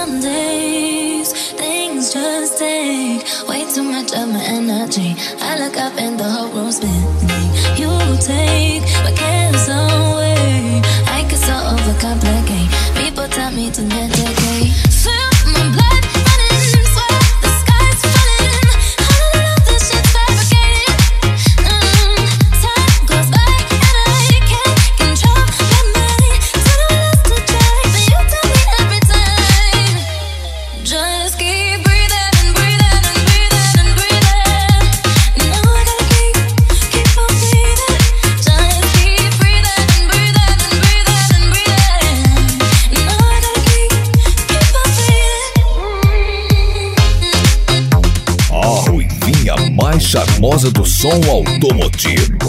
Some days things just take way too much of my energy. I look up and the whole room's spinning. You take my cares away. I get so overcomplicate. People tell me to medicate. Feel my blood running, sweat, the sky's falling. All of this shit's fabricated. Time goes by and I can't control my mind. Don't know what else to try, but you tell me every time. Just keep breathing and breathing and breathing and breathing. Now I gotta keep on breathing. Just keep breathing and breathing and breathing and breathing. Now I gotta keep on breathing. A ruivinha mais charmosa do som automotivo.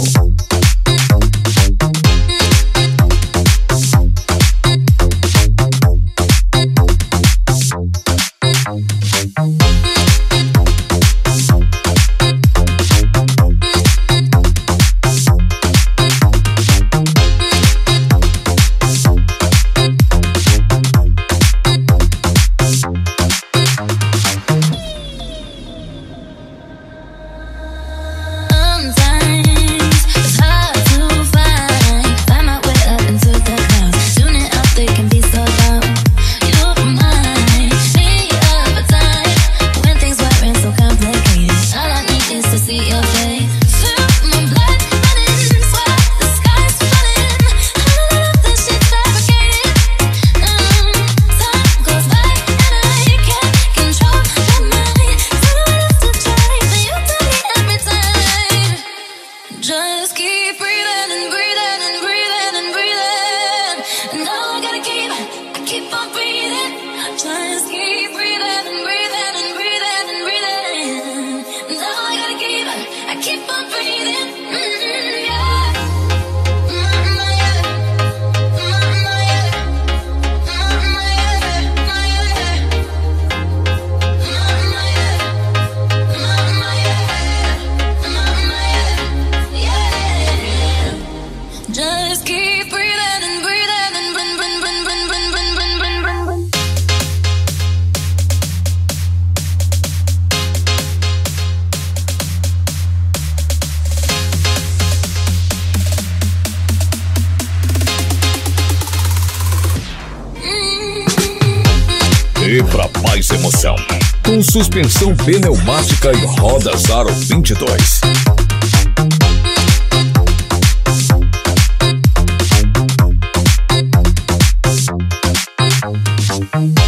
Sometimes it's hard to find my way up into the clouds. Tuning out, they can be so loud. You remind me of a time when things weren't so complicated. All I need is to see your face. Feel my blood running, sweat, the sky's falling. All of this shit's fabricated. Time goes by and I can't control my mind. Don't know what else to try, but you tell me every time. Just keep breathing and breathing and breathing and breathing. And now I gotta keep on breathing. Just keep breathing and breathing and breathing and breathing. And now I gotta keep on breathing. Yeah. Just keep breathing and breathing and breathing. E pra mais emoção, com suspensão pneumática e rodas aro 22.